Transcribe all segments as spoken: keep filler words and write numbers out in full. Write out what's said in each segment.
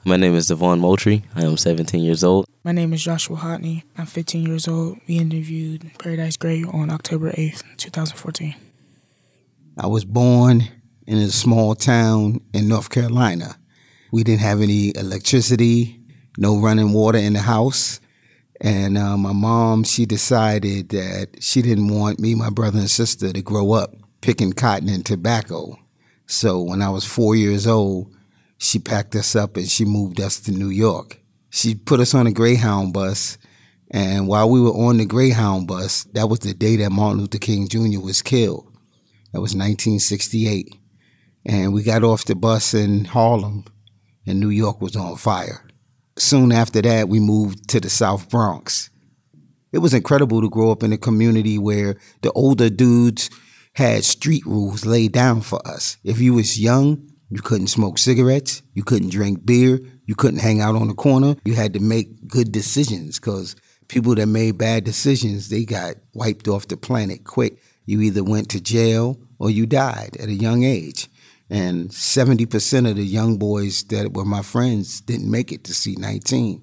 My name is Devon Moultrie. I am seventeen years old. My name is Joshua Hotney. I'm fifteen years old. We interviewed Paradise Gray on October eighth, twenty fourteen. I was born in a small town in North Carolina. We didn't have any electricity, no running water in the house. And uh, my mom, she decided that she didn't want me, my brother and sister to grow up picking cotton and tobacco. So when I was four years old, she packed us up and she moved us to New York. She put us on a Greyhound bus. And while we were on the Greyhound bus, that was the day that Martin Luther King Junior was killed. That was nineteen sixty-eight. And we got off the bus in Harlem and New York was on fire. Soon after that, we moved to the South Bronx. It was incredible to grow up in a community where the older dudes had street rules laid down for us. If you was young, you couldn't smoke cigarettes, you couldn't drink beer, you couldn't hang out on the corner. You had to make good decisions because people that made bad decisions, they got wiped off the planet quick. You either went to jail or you died at a young age. And seventy percent of the young boys that were my friends didn't make it to C nineteen.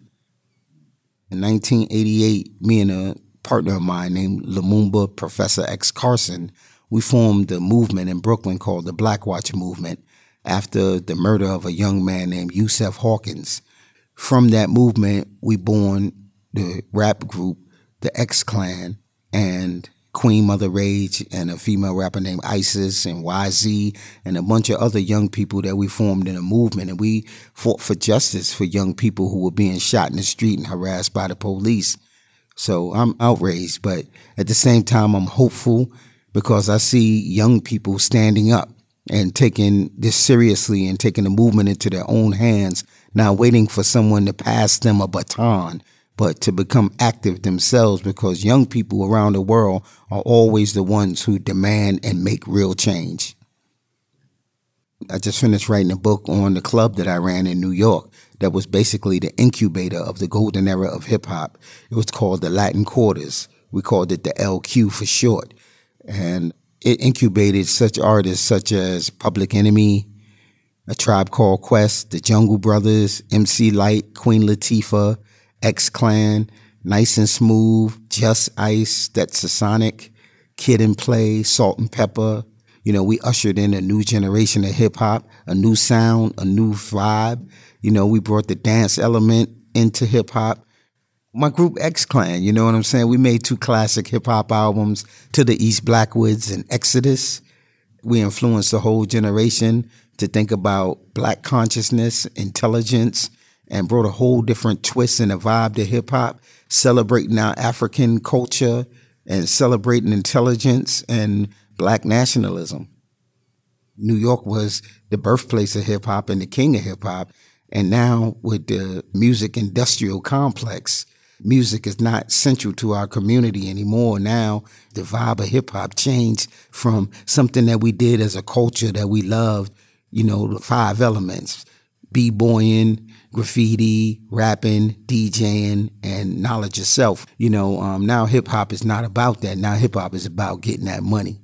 In nineteen eighty-eight, me and a partner of mine named Lumumba Professor X Carson, we formed a movement in Brooklyn called the Black Watch Movement after the murder of a young man named Yusef Hawkins. From that movement, we born the rap group, the X-Clan, and Queen Mother Rage and a female rapper named Isis and Y Z and a bunch of other young people that we formed in a movement. And we fought for justice for young people who were being shot in the street and harassed by the police. So I'm outraged, but at the same time, I'm hopeful because I see young people standing up and taking this seriously and taking the movement into their own hands, not waiting for someone to pass them a baton, but to become active themselves because young people around the world are always the ones who demand and make real change. I just finished writing a book on the club that I ran in New York that was basically the incubator of the golden era of hip-hop. It was called the Latin Quarters. We called it the L Q for short. And it incubated such artists such as Public Enemy, A Tribe Called Quest, The Jungle Brothers, M C Lyte, Queen Latifah, X-Clan, Nice and Smooth, Just Ice, That's a Sonic, Kid and Play, Salt and Pepper. You know, we ushered in a new generation of hip hop, a new sound, a new vibe. You know, we brought the dance element into hip hop. My group X-Clan, you know what I'm saying? We made two classic hip hop albums, To the East Blackwoods and Exodus. We influenced the whole generation to think about black consciousness, intelligence, and brought a whole different twist and a vibe to hip-hop, celebrating our African culture and celebrating intelligence and black nationalism. New York was the birthplace of hip-hop and the king of hip-hop, and now with the music industrial complex, music is not central to our community anymore. Now the vibe of hip-hop changed from something that we did as a culture that we loved, you know, the five elements, b-boying, graffiti, rapping, DJing, and knowledge of self. You know, um, now hip-hop is not about that. Now hip-hop is about getting that money.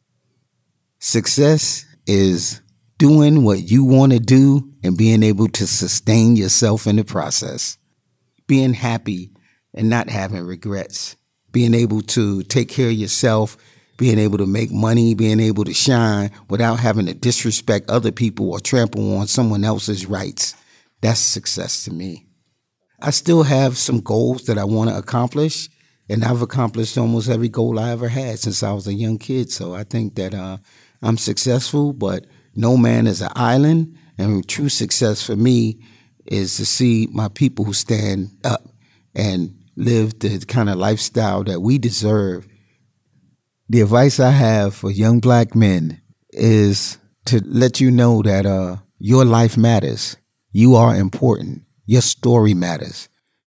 Success is doing what you want to do and being able to sustain yourself in the process. Being happy and not having regrets. Being able to take care of yourself, being able to make money, being able to shine without having to disrespect other people or trample on someone else's rights. That's success to me. I still have some goals that I want to accomplish, and I've accomplished almost every goal I ever had since I was a young kid. So I think that uh, I'm successful, but no man is an island, and true success for me is to see my people who stand up and live the kind of lifestyle that we deserve. The advice I have for young black men is to let you know that uh, your life matters. You are important. Your story matters.